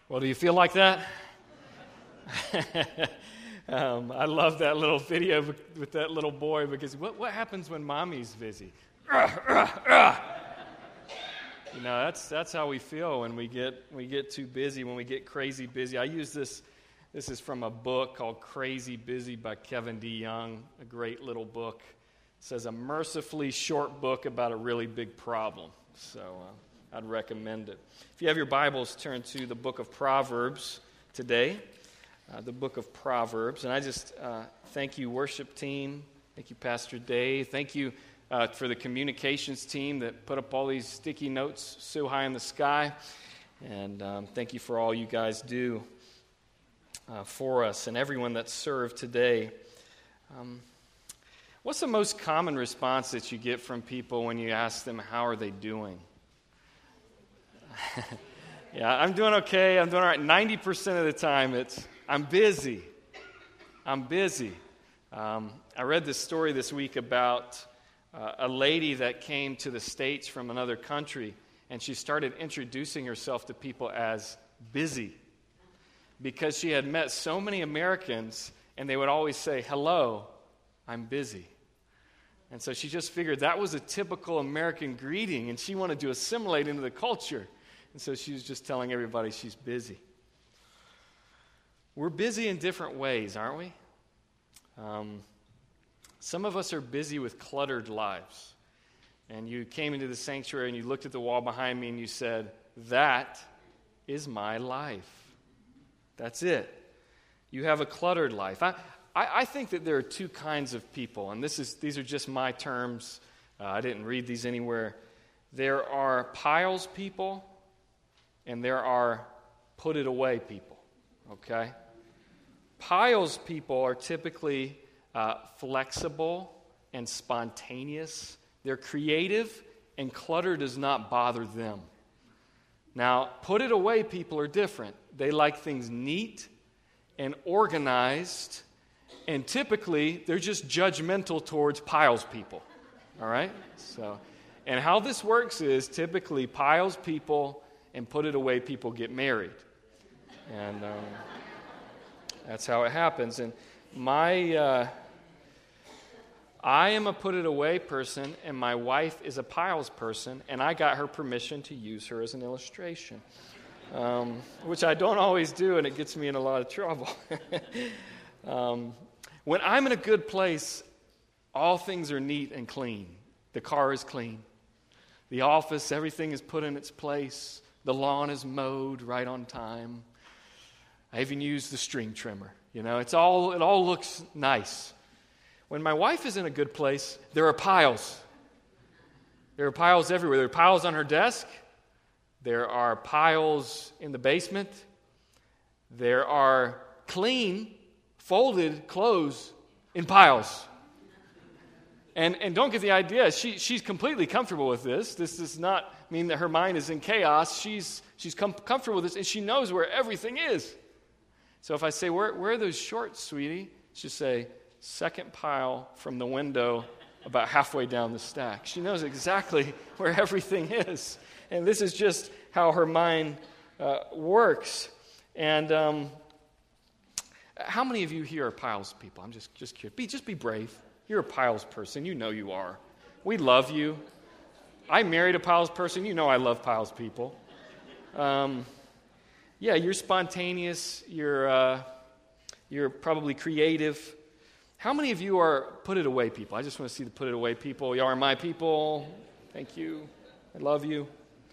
Well, do you feel like that? I love that little video with that little boy because what happens when mommy's busy? You know, that's how we feel when we get too busy, when we get crazy busy. I use this is from a book called Crazy Busy by Kevin DeYoung, a great little book. It says a mercifully short book about a really big problem. So I'd recommend it. If you have your Bibles, turn to the book of Proverbs today, the book of Proverbs. And I just thank you, worship team. Thank you, Pastor Dave. Thank you for the communications team that put up all these sticky notes so high in the sky. And thank you for all you guys do for us and everyone that served today. What's the most common response that you get from people when you ask them, how are they doing? Yeah, I'm doing okay. I'm doing all right. 90% of the time, it's, I'm busy. I'm busy. I read this story this week about a lady that came to the States from another country, and she started introducing herself to people as busy because she had met so many Americans, and they would always say, hello, I'm busy. And so she just figured that was a typical American greeting, and she wanted to assimilate into the culture. And so she was just telling everybody she's busy. We're busy in different ways, aren't we? Some of us are busy with cluttered lives. And you came into the sanctuary and you looked at the wall behind me and you said, that is my life. That's it. You have a cluttered life. I think that there are two kinds of people, and these are just my terms. I didn't read these anywhere. There are piles people, and there are put-it-away people, okay? Piles people are typically flexible and spontaneous. They're creative, and clutter does not bother them. Now, put-it-away people are different. They like things neat and organized, and typically they're just judgmental towards piles people, all right? So, and how this works is typically piles people and put-it-away people get married. And that's how it happens. And I am a put-it-away person, and my wife is a piles person, and I got her permission to use her as an illustration, which I don't always do, and it gets me in a lot of trouble. When I'm in a good place, all things are neat and clean. The car is clean. The office, everything is put in its place. The lawn is mowed right on time. I even use the string trimmer. You know, it all looks nice. When my wife is in a good place, there are piles. There are piles everywhere. There are piles on her desk. There are piles in the basement. There are clean, folded clothes in piles. And don't get the idea, she's completely comfortable with this. This does not mean that her mind is in chaos. She's comfortable with this, and she knows where everything is. So if I say, where are those shorts, sweetie? She'll say, second pile from the window about halfway down the stack. She knows exactly where everything is. And this is just how her mind works. And how many of you here are piles people? I'm just curious. Just be brave. You're a piles person. You know you are. We love you. I married a piles person. You know I love piles people. Yeah, you're spontaneous. You're probably creative. How many of you are put-it-away people? I just want to see the put-it-away people. Y'all are my people. Thank you. I love you.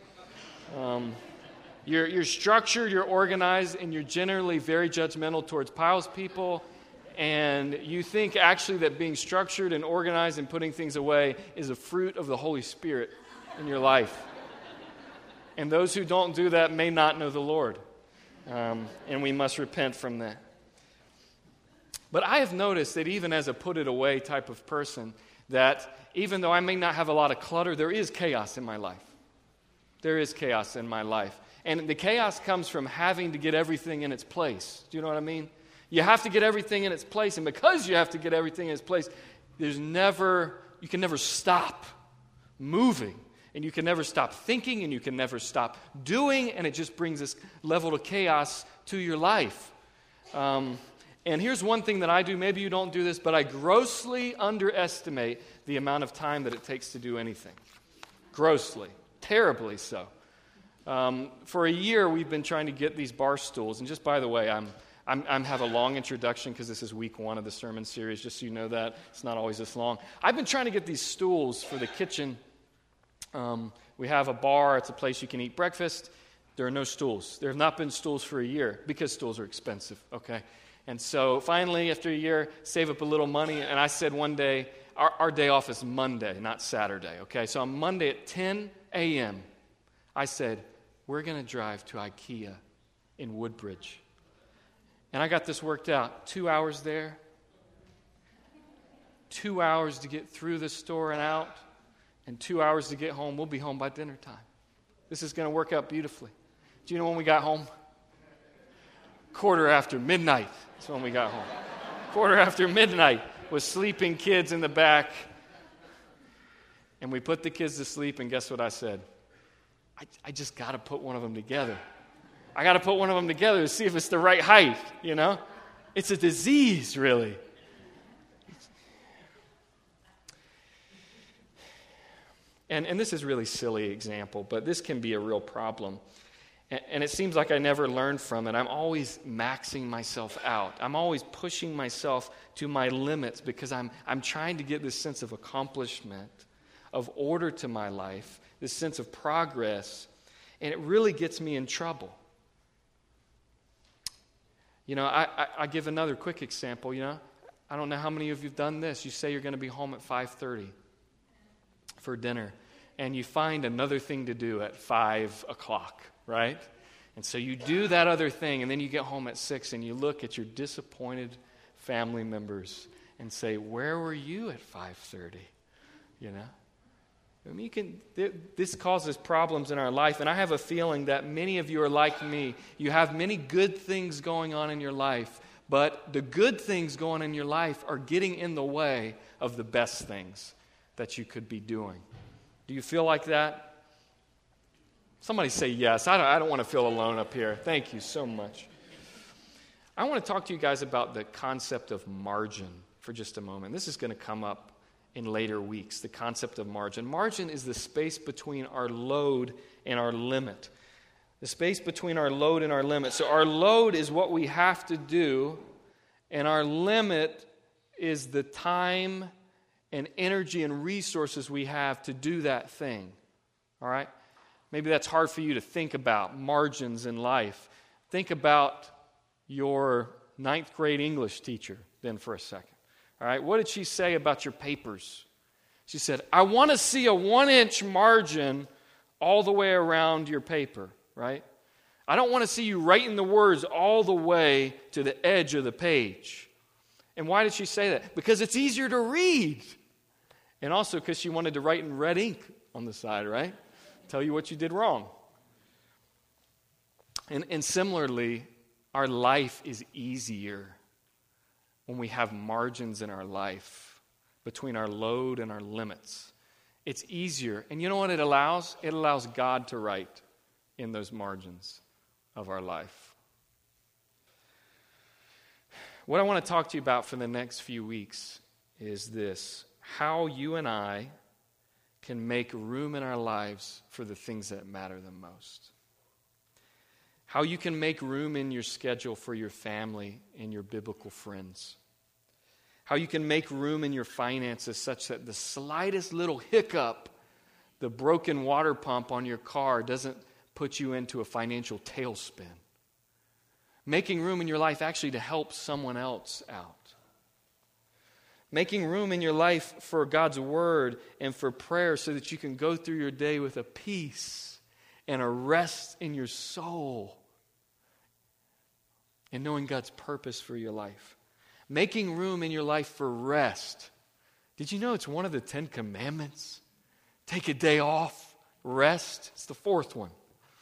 You're structured, you're organized, and you're generally very judgmental towards piles people. And you think actually that being structured and organized and putting things away is a fruit of the Holy Spirit in your life. And those who don't do that may not know the Lord. And we must repent from that. But I have noticed that even as a put-it-away type of person, that even though I may not have a lot of clutter, there is chaos in my life. There is chaos in my life. And the chaos comes from having to get everything in its place. Do you know what I mean? You have to get everything in its place, and because you have to get everything in its place, you can never stop moving. And you can never stop thinking, and you can never stop doing, and it just brings this level of chaos to your life. And here's one thing that I do. Maybe you don't do this, but I grossly underestimate the amount of time that it takes to do anything. Grossly. Terribly so. For a year, we've been trying to get these bar stools. And just by the way, I'm have a long introduction because this is week 1 of the sermon series, just so you know that. It's not always this long. I've been trying to get these stools for the kitchen. We have a bar. It's a place you can eat breakfast. There are no stools. There have not been stools for a year because stools are expensive, okay? And so finally, after a year, save up a little money. And I said one day, our day off is Monday, not Saturday, okay? So on Monday at 10 a.m., I said, we're going to drive to IKEA in Woodbridge. And I got this worked out. 2 hours there. 2 hours to get through the store and out. And 2 hours to get home. We'll be home by dinner time. This is going to work out beautifully. Do you know when we got home? 1:15 midnight. That's when we got home. 1:15 midnight with sleeping kids in the back. And we put the kids to sleep, and guess what I said? I just got to put one of them together. I got to put one of them together to see if it's the right height, you know? It's a disease, really. And this is a really silly example, but this can be a real problem. And it seems like I never learn from it. I'm always maxing myself out. I'm always pushing myself to my limits because I'm trying to get this sense of accomplishment, of order to my life, this sense of progress, and it really gets me in trouble. You know, I give another quick example, you know. I don't know how many of you have done this. You say you're going to be home at 5:30 for dinner, and you find another thing to do at 5 o'clock, right? And so you do that other thing, and then you get home at 6, and you look at your disappointed family members and say, where were you at 5:30? You know? I mean, this causes problems in our life, and I have a feeling that many of you are like me. You have many good things going on in your life, but the good things going in your life are getting in the way of the best things that you could be doing. Do you feel like that? Somebody say yes. I don't want to feel alone up here. Thank you so much. I want to talk to you guys about the concept of margin for just a moment. This is going to come up in later weeks, the concept of margin. Margin is the space between our load and our limit. The space between our load and our limit. So our load is what we have to do, and our limit is the time and energy and resources we have to do that thing. All right? Maybe that's hard for you to think about, margins in life. Think about your 9th grade English teacher then for a second. All right? What did she say about your papers? She said, I want to see a 1-inch margin all the way around your paper, right? I don't want to see you writing the words all the way to the edge of the page. And why did she say that? Because it's easier to read. And also because she wanted to write in red ink on the side, right? Tell you what you did wrong. And similarly, our life is easier when we have margins in our life between our load and our limits. It's easier. And you know what it allows? It allows God to write in those margins of our life. What I want to talk to you about for the next few weeks is this: how you and I can make room in our lives for the things that matter the most. How you can make room in your schedule for your family and your biblical friends. How you can make room in your finances such that the slightest little hiccup, the broken water pump on your car, doesn't put you into a financial tailspin. Making room in your life actually to help someone else out. Making room in your life for God's word and for prayer so that you can go through your day with a peace and a rest in your soul and knowing God's purpose for your life. Making room in your life for rest. Did you know it's one of the 10 commandments? Take a day off, rest. It's the 4th one.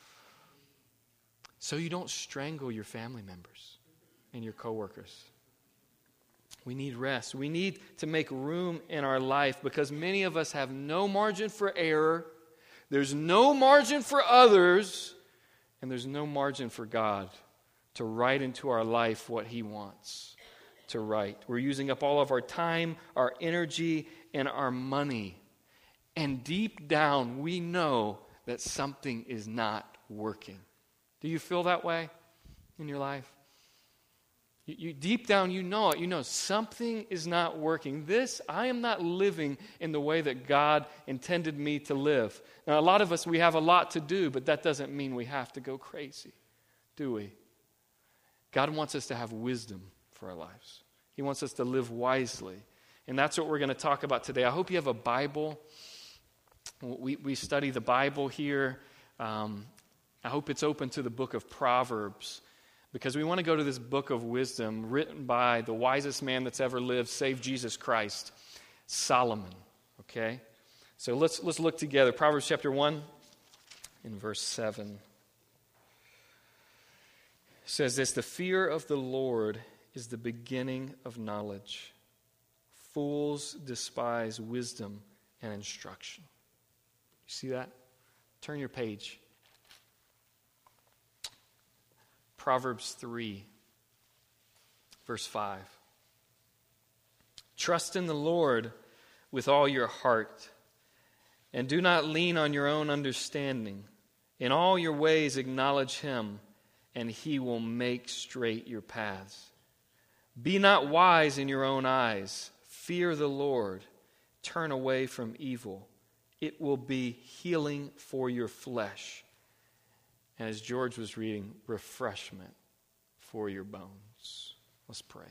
So you don't strangle your family members and your coworkers. We need rest. We need to make room in our life because many of us have no margin for error, There's no margin for others, and there's no margin for God to write into our life what He wants to write. We're using up all of our time, our energy, and our money. And deep down, we know that something is not working. Do you feel that way in your life? You deep down, you know it. You know something is not working. I am not living in the way that God intended me to live. Now, a lot of us, we have a lot to do, but that doesn't mean we have to go crazy, do we? God wants us to have wisdom for our lives. He wants us to live wisely. And that's what we're going to talk about today. I hope you have a Bible. We study the Bible here. I hope it's open to the book of Proverbs, because we want to go to this book of wisdom written by the wisest man that's ever lived, save Jesus Christ, Solomon. Okay? So let's look together. Proverbs chapter 1 in verse 7 says this: "The fear of the Lord is the beginning of knowledge. Fools despise wisdom and instruction." You see that? Turn your page. Proverbs 3, verse 5. "Trust in the Lord with all your heart, and do not lean on your own understanding. In all your ways acknowledge Him, and He will make straight your paths. Be not wise in your own eyes. Fear the Lord. Turn away from evil. It will be healing for your flesh. And as George was reading, refreshment for your bones." Let's pray.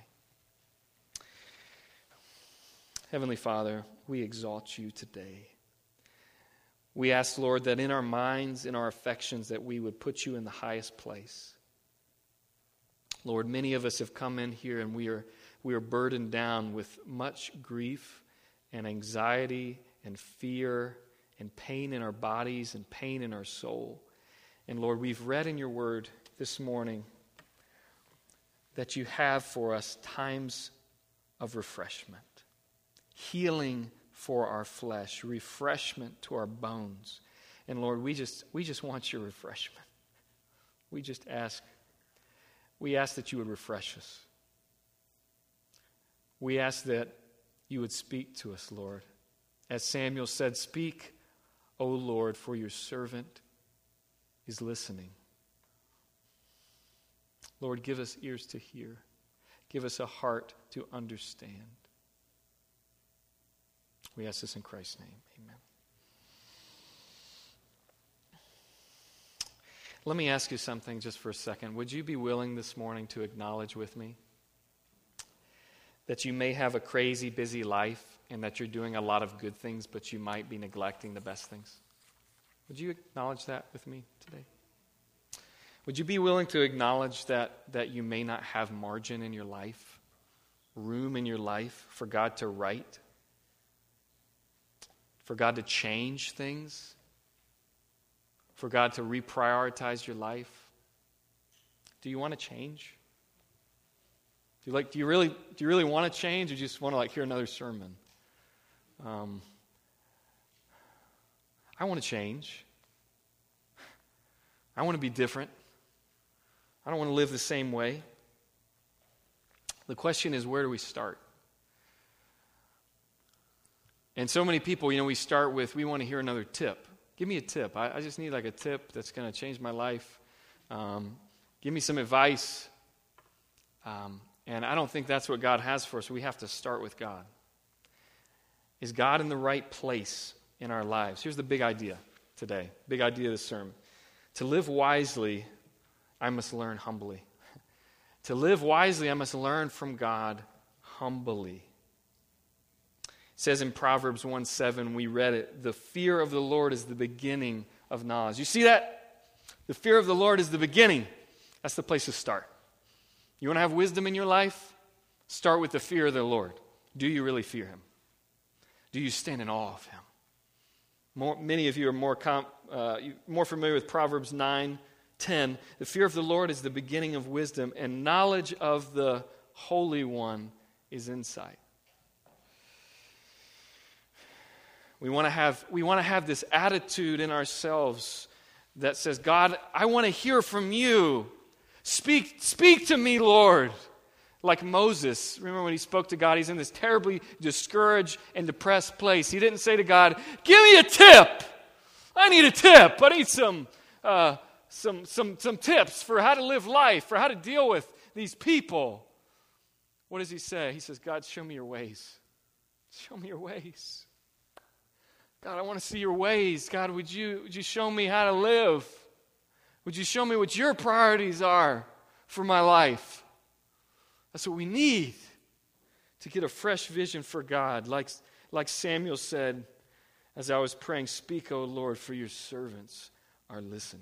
Heavenly Father, we exalt you today. We ask, Lord, that in our minds, in our affections, that we would put you in the highest place. Lord, many of us have come in here and we are burdened down with much grief and anxiety and fear and pain in our bodies and pain in our soul. And Lord, we've read in your word this morning that you have for us times of refreshment, healing for our flesh, refreshment to our bones. And Lord, we just want your refreshment. We ask that you would refresh us. We ask that you would speak to us, Lord. As Samuel said, "Speak, O Lord, for your servant is listening." Lord, give us ears to hear. Give us a heart to understand. We ask this in Christ's name. Amen. Let me ask you something just for a second. Would you be willing this morning to acknowledge with me that you may have a crazy, busy life and that you're doing a lot of good things, but you might be neglecting the best things? Would you acknowledge that with me today? Would you be willing to acknowledge that you may not have margin in your life, room in your life for God to write, for God to change things, for God to reprioritize your life? Do you want to change? Do you really want to change, or do you just want to hear another sermon? I want to change. I want to be different. I don't want to live the same way. The question is, where do we start? And so many people, we start with, we want to hear another tip. Give me a tip. I just need a tip that's going to change my life. Give me some advice. And I don't think that's what God has for us. We have to start with God. Is God in the right place in our lives? Here's the big idea today. Big idea of this sermon. To live wisely, I must learn humbly. To live wisely, I must learn from God humbly. It says in Proverbs 1:7, we read it, "The fear of the Lord is the beginning of knowledge." You see that? The fear of the Lord is the beginning. That's the place to start. You want to have wisdom in your life? Start with the fear of the Lord. Do you really fear Him? Do you stand in awe of Him? Many of you are more familiar with Proverbs 9:10. "The fear of the Lord is the beginning of wisdom, and knowledge of the Holy One is insight." We want to have this attitude in ourselves that says, God, I want to hear from you. Speak to me, Lord. Like Moses, remember when he spoke to God, he's in this terribly discouraged and depressed place. He didn't say to God, give me a tip. I need a tip. I need some tips for how to live life, for how to deal with these people. What does he say? He says, God, show me your ways. Show me your ways. God, I want to see your ways. God, would you show me how to live? Would you show me what your priorities are for my life? That's what we need to get a fresh vision for God. Like Samuel said, as I was praying, speak, O Lord, for your servants are listening.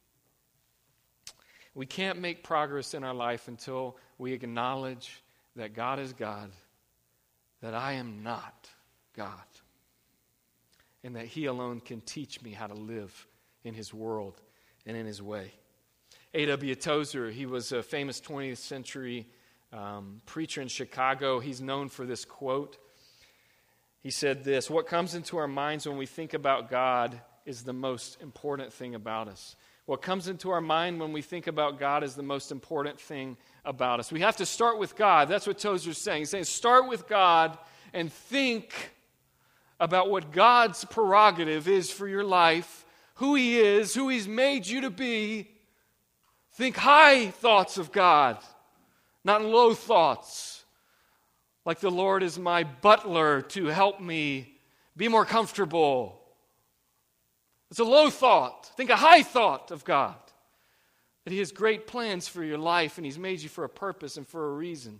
We can't make progress in our life until we acknowledge that God is God, that I am not God, and that He alone can teach me how to live in His world and in His way. A.W. Tozer, he was a famous 20th century preacher in Chicago. He's known for this quote. He said this, what comes into our minds when we think about God is the most important thing about us. What comes into our mind when we think about God is the most important thing about us. We have to start with God. That's what Tozer's saying. He's saying start with God and think about what God's prerogative is for your life, who He is, who He's made you to be. Think high thoughts of God, not low thoughts. Like the Lord is my butler to help me be more comfortable. It's a low thought. Think a high thought of God. That He has great plans for your life and He's made you for a purpose and for a reason.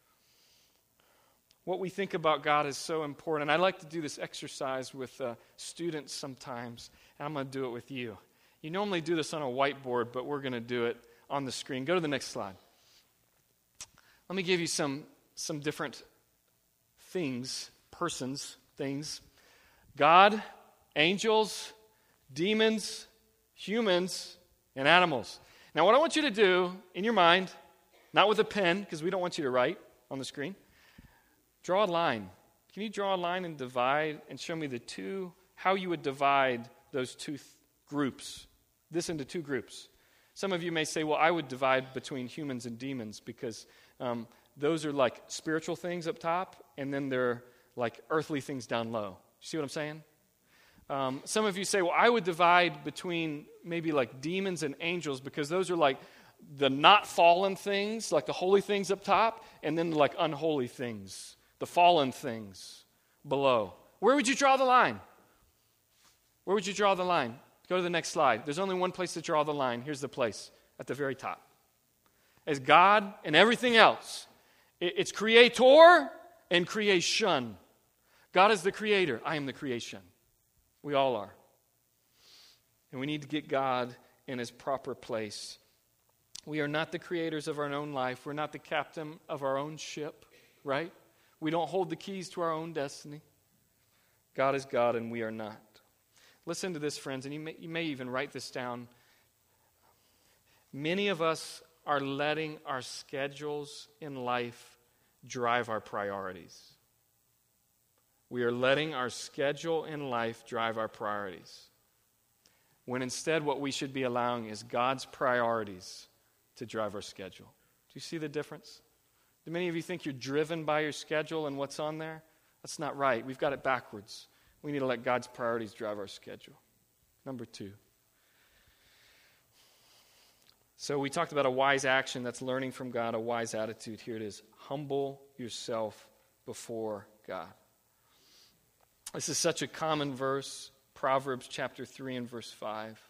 What we think about God is so important. I like to do this exercise with students sometimes, and I'm going to do it with you. You normally do this on a whiteboard, but we're going to do it on the screen. Go to the next slide. Let me give you some different things, persons, things. God, angels, demons, humans, and animals. Now, what I want you to do in your mind, not with a pen, because we don't want you to write on the screen, draw a line. Can you draw a line and divide and show me how you would divide those two groups, this into two groups? Some of you may say, well, I would divide between humans and demons because those are like spiritual things up top, and then they're like earthly things down low. You see what I'm saying? Some of you say, well, I would divide between maybe like demons and angels because those are like the not fallen things, like the holy things up top, and then like unholy things, the fallen things below. Where would you draw the line? Where would you draw the line? Go to the next slide. There's only one place to draw the line. Here's the place at the very top. As God and everything else, it's creator and creation. God is the creator. I am the creation. We all are. And we need to get God in His proper place. We are not the creators of our own life. We're not the captain of our own ship, right? We don't hold the keys to our own destiny. God is God and we are not. Listen to this, friends, and you may even write this down. Many of us are letting our schedules in life drive our priorities. We are letting our schedule in life drive our priorities. When instead what we should be allowing is God's priorities to drive our schedule. Do you see the difference? Do many of you think you're driven by your schedule and what's on there? That's not right. We've got it backwards. We need to let God's priorities drive our schedule. Number 2. So we talked about a wise action, that's learning from God, a wise attitude. Here it is. Humble yourself before God. This is such a common verse, Proverbs chapter 3 and verse 5.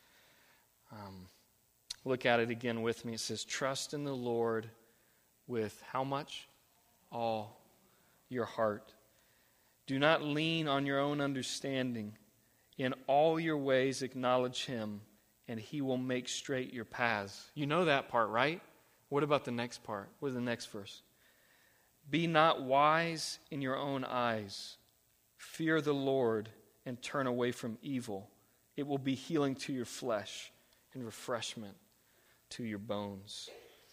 Look at it again with me. It says, trust in the Lord with how much? All your heart. Do not lean on your own understanding. In all your ways acknowledge Him, and He will make straight your paths. You know that part, right? What about the next part? What is the next verse? Be not wise in your own eyes. Fear the Lord and turn away from evil. It will be healing to your flesh and refreshment to your bones.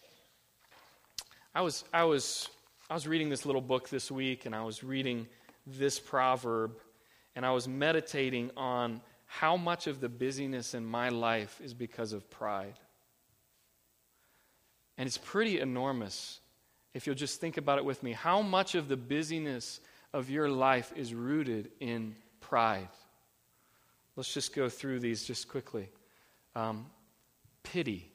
I was reading this little book this week, and I was reading this proverb, and I was meditating on how much of the busyness in my life is because of pride. And it's pretty enormous if you'll just think about it with me. How much of the busyness of your life is rooted in pride? Let's just go through these just quickly. Pity.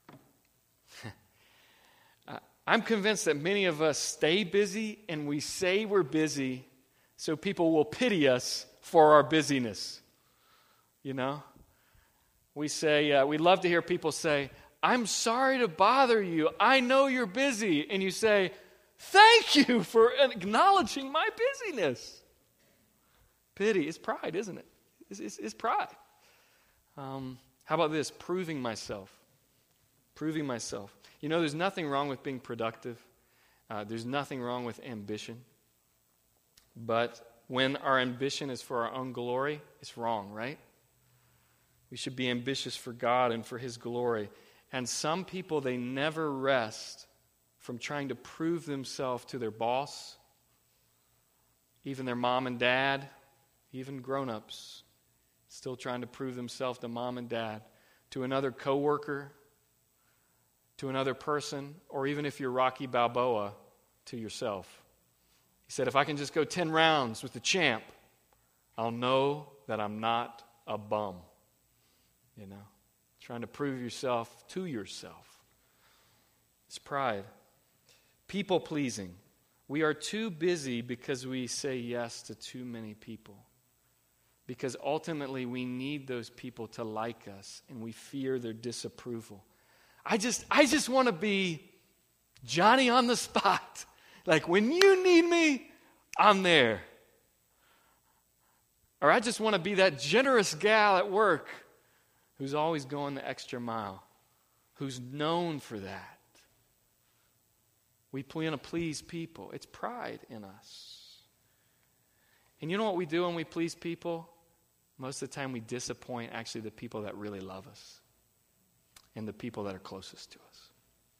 I'm convinced that many of us stay busy and we say we're busy so people will pity us for our busyness. You know? We say, we love to hear people say, I'm sorry to bother you. I know you're busy. And you say, thank you for acknowledging my busyness. Pity is pride, isn't it? It's pride. How about this? Proving myself. Proving myself. You know, there's nothing wrong with being productive. There's nothing wrong with ambition. But when our ambition is for our own glory, it's wrong, right? We should be ambitious for God and for His glory. And some people, they never rest from trying to prove themselves to their boss, even their mom and dad, even grown-ups, still trying to prove themselves to mom and dad, to another coworker, to another person, or even if you're Rocky Balboa, to yourself. He said, if I can just go 10 rounds with the champ, I'll know that I'm not a bum. You know, trying to prove yourself to yourself. It's pride. People-pleasing. We are too busy because we say yes to too many people. Because ultimately we need those people to like us, and we fear their disapproval. I just want to be Johnny on the spot. Like, when you need me, I'm there. Or I just want to be that generous gal at work who's always going the extra mile, who's known for that. We want to please people. It's pride in us. And you know what we do when we please people? Most of the time we disappoint actually the people that really love us and the people that are closest to us.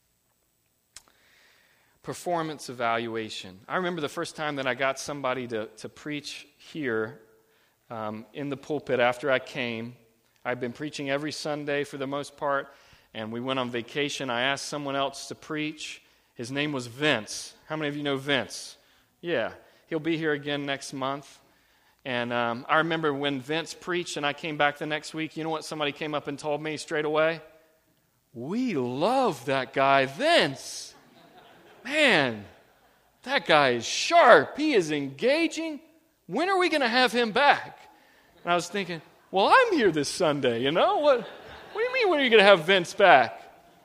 Performance evaluation. I remember the first time that I got somebody to preach here in the pulpit after I came. I've been preaching every Sunday for the most part, and we went on vacation. I asked someone else to preach. His name was Vince. How many of you know Vince? Yeah, he'll be here again next month. And I remember when Vince preached and I came back the next week, you know what somebody came up and told me straight away? We love that guy, Vince. Man, that guy is sharp. He is engaging. When are we going to have him back? And I was thinking, well, I'm here this Sunday, you know? What do you mean, when are you going to have Vince back?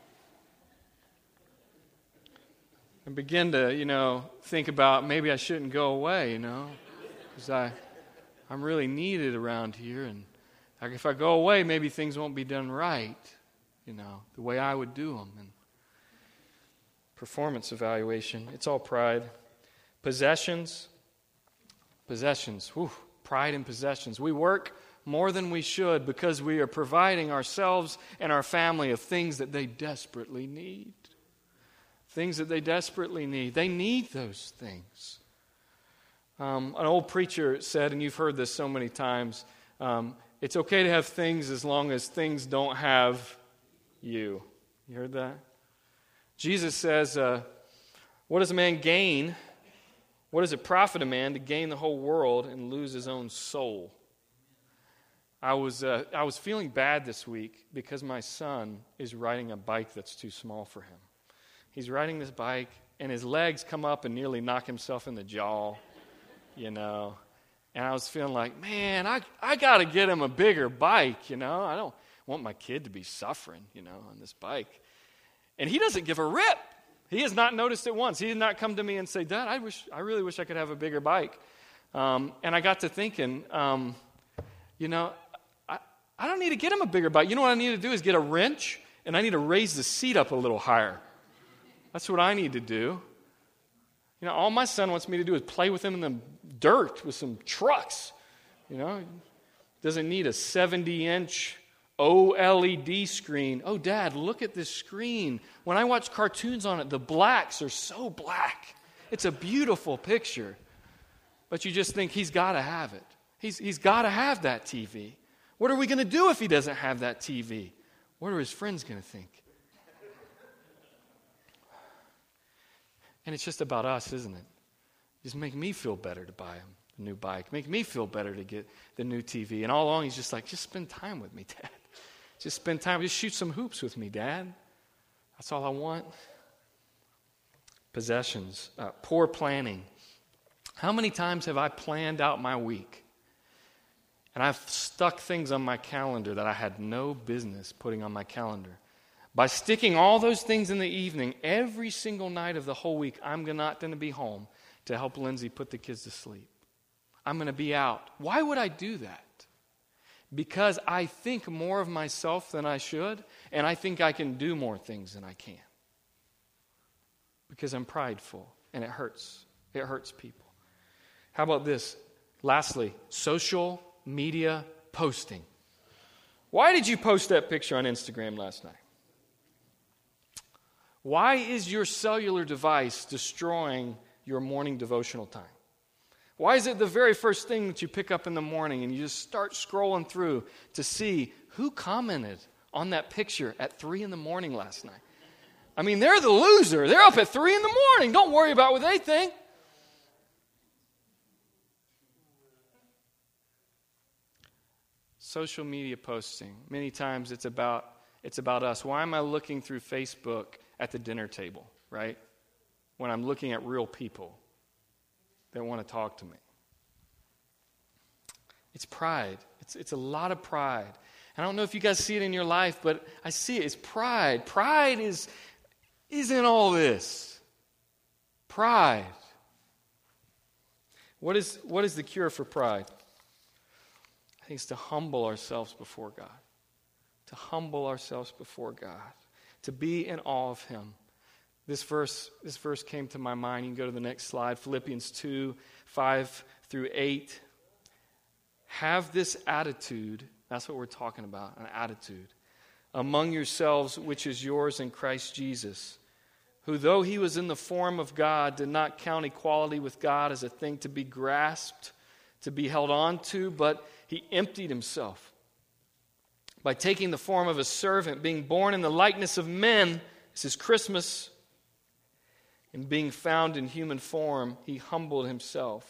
And begin to, think about maybe I shouldn't go away, because I'm really needed around here. And if I go away, maybe things won't be done right, the way I would do them. And performance evaluation, it's all pride. Possessions. Whew, pride in possessions. We work more than we should because we are providing ourselves and our family of things that they desperately need. Things that they desperately need. They need those things. An old preacher said, and you've heard this so many times, it's okay to have things as long as things don't have you. You heard that? Jesus says, what does a man gain? What does it profit a man to gain the whole world and lose his own soul? I was feeling bad this week because my son is riding a bike that's too small for him. He's riding this bike, and his legs come up and nearly knock himself in the jaw, And I was feeling like, man, I got to get him a bigger bike, I don't want my kid to be suffering, on this bike. And he doesn't give a rip. He has not noticed it once. He did not come to me and say, Dad, I really wish I could have a bigger bike. And I got to thinking, I don't need to get him a bigger bike. You know what I need to do is get a wrench, and I need to raise the seat up a little higher. That's what I need to do. All my son wants me to do is play with him in the dirt with some trucks. Doesn't need a 70-inch OLED screen. Oh, Dad, look at this screen. When I watch cartoons on it, the blacks are so black. It's a beautiful picture. But you just think he's got to have it. He's got to have that TV. What are we going to do if he doesn't have that TV? What are his friends going to think? And it's just about us, isn't it? Just make me feel better to buy him a new bike. Make me feel better to get the new TV. And all along he's just like, just spend time with me, Dad. Just spend time. Just shoot some hoops with me, Dad. That's all I want. Possessions. Poor planning. How many times have I planned out my week? And I've stuck things on my calendar that I had no business putting on my calendar. By sticking all those things in the evening, every single night of the whole week, I'm not going to be home to help Lindsay put the kids to sleep. I'm going to be out. Why would I do that? Because I think more of myself than I should, and I think I can do more things than I can. Because I'm prideful, and it hurts. It hurts people. How about this? Lastly, social media posting. Why did you post that picture on Instagram last night? Why is your cellular device destroying your morning devotional time? Why is it the very first thing that you pick up in the morning and you just start scrolling through to see who commented on that picture at 3 in the morning last night? I mean, they're the loser. They're up at 3 in the morning. Don't worry about what they think. Social media posting. Many times it's about us. Why am I looking through Facebook at the dinner table, right? When I'm looking at real people that want to talk to me. It's pride. It's a lot of pride. I don't know if you guys see it in your life, but I see it. It's pride. Pride is in all this. Pride. What is the cure for pride? I think it's to humble ourselves before God. To humble ourselves before God. To be in awe of Him. This verse came to my mind. You can go to the next slide. Philippians 2, 5 through 8. Have this attitude. That's what we're talking about, an attitude. Among yourselves, which is yours in Christ Jesus, who though He was in the form of God, did not count equality with God as a thing to be grasped, to be held on to, but He emptied Himself by taking the form of a servant, being born in the likeness of men. This is Christmas. And being found in human form, He humbled Himself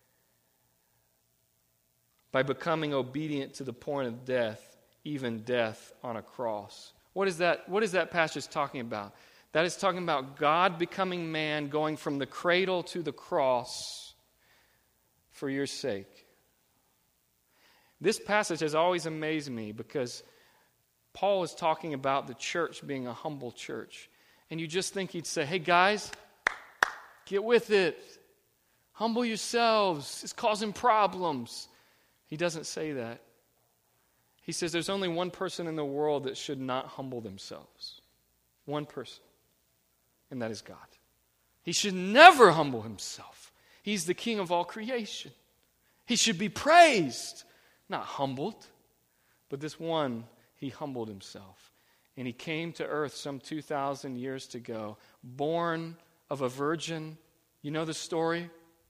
by becoming obedient to the point of death, even death on a cross. What is that passage talking about? That is talking about God becoming man, going from the cradle to the cross for your sake. This passage has always amazed me because Paul is talking about the church being a humble church. And you just think he'd say, hey guys, get with it. Humble yourselves. It's causing problems. He doesn't say that. He says there's only one person in the world that should not humble themselves. One person. And that is God. He should never humble Himself. He's the King of all creation. He should be praised, not humbled. But this one, He humbled Himself. And He came to earth some 2,000 years ago, born of a virgin. You know the story?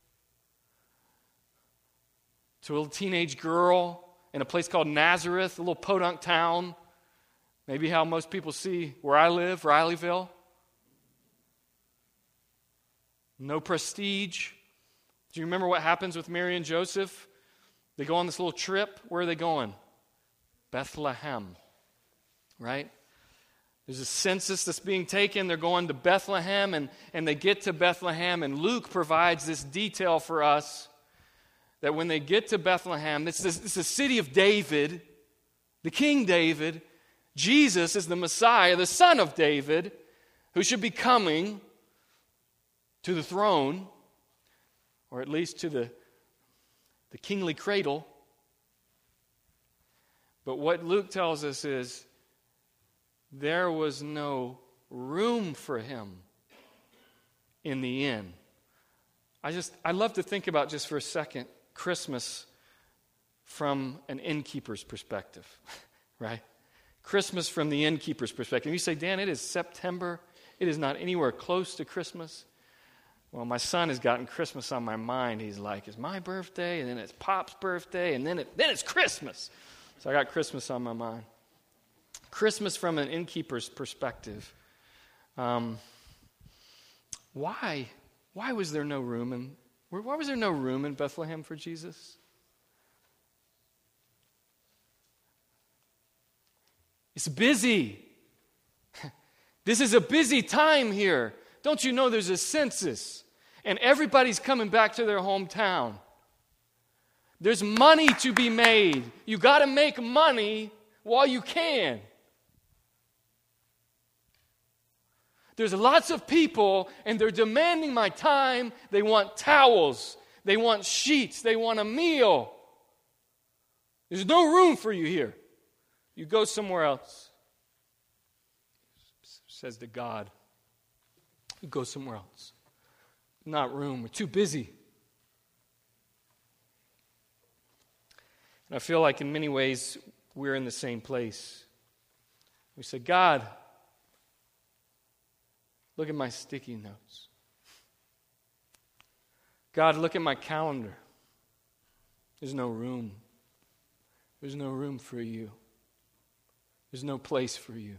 To a little teenage girl in a place called Nazareth, a little podunk town. Maybe how most people see where I live, Rileyville. No prestige. Do you remember what happens with Mary and Joseph? They go on this little trip. Where are they going? Bethlehem. Right? There's a census that's being taken. They're going to Bethlehem, and they get to Bethlehem, and Luke provides this detail for us that when they get to Bethlehem, it's the city of David, the King David. Jesus is the Messiah, the son of David, who should be coming to the throne, or at least to the kingly cradle. But what Luke tells us is there was no room for Him in the inn. I love to think about just for a second Christmas from an innkeeper's perspective, right? Christmas from the innkeeper's perspective. You say, Dan, it is September. It is not anywhere close to Christmas. Well, my son has gotten Christmas on my mind. He's like, it's my birthday, and then it's Pop's birthday, and then it's Christmas. So I got Christmas on my mind. Christmas from an innkeeper's perspective. Why was there no room why was there no room in Bethlehem for Jesus? It's busy. This is a busy time here. Don't you know there's a census? And everybody's coming back to their hometown. There's money to be made. You got to make money while you can. There's lots of people, and they're demanding my time. They want towels. They want sheets. They want a meal. There's no room for you here. You go somewhere else. Says to God, you go somewhere else. Not room. We're too busy. And I feel like in many ways we're in the same place. We say, God, look at my sticky notes. God, look at my calendar. There's no room. There's no room for you. There's no place for you.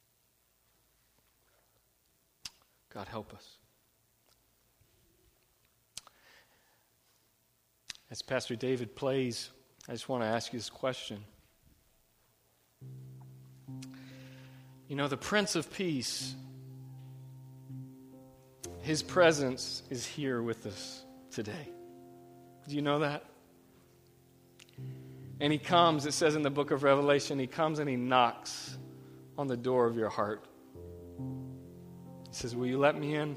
God, help us. As Pastor David plays, I just want to ask you this question. You know, the Prince of Peace, His presence is here with us today. Do you know that? And He comes, it says in the book of Revelation, He comes and He knocks on the door of your heart. He says, will you let me in?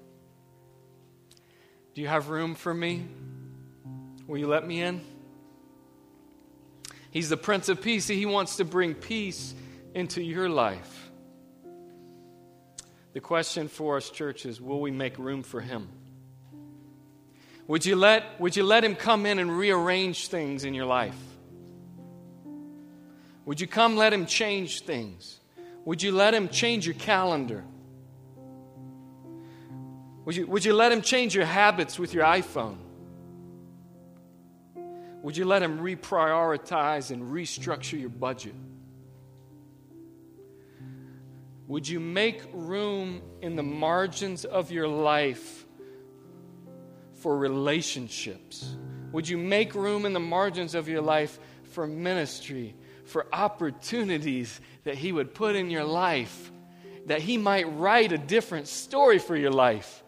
Do you have room for me? Will you let me in? He's the Prince of Peace. He wants to bring peace into your life. The question for us, church, is will we make room for Him? Would you let Him come in and rearrange things in your life? Would you come let Him change things? Would you let Him change your calendar? Would you let Him change your habits with your iPhone? Would you let Him reprioritize and restructure your budget? Would you make room in the margins of your life for relationships? Would you make room in the margins of your life for ministry, for opportunities that He would put in your life, that He might write a different story for your life?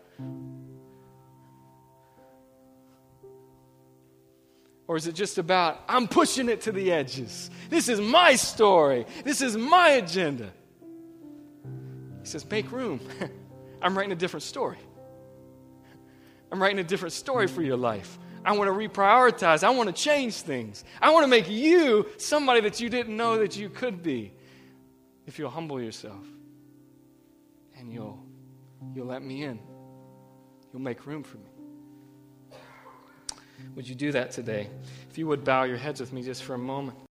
Or is it just about, I'm pushing it to the edges. This is my story. This is my agenda. He says, make room. I'm writing a different story. I'm writing a different story for your life. I want to reprioritize. I want to change things. I want to make you somebody that you didn't know that you could be if you'll humble yourself and you'll let me in. You'll make room for me. Would you do that today? If you would bow your heads with me just for a moment.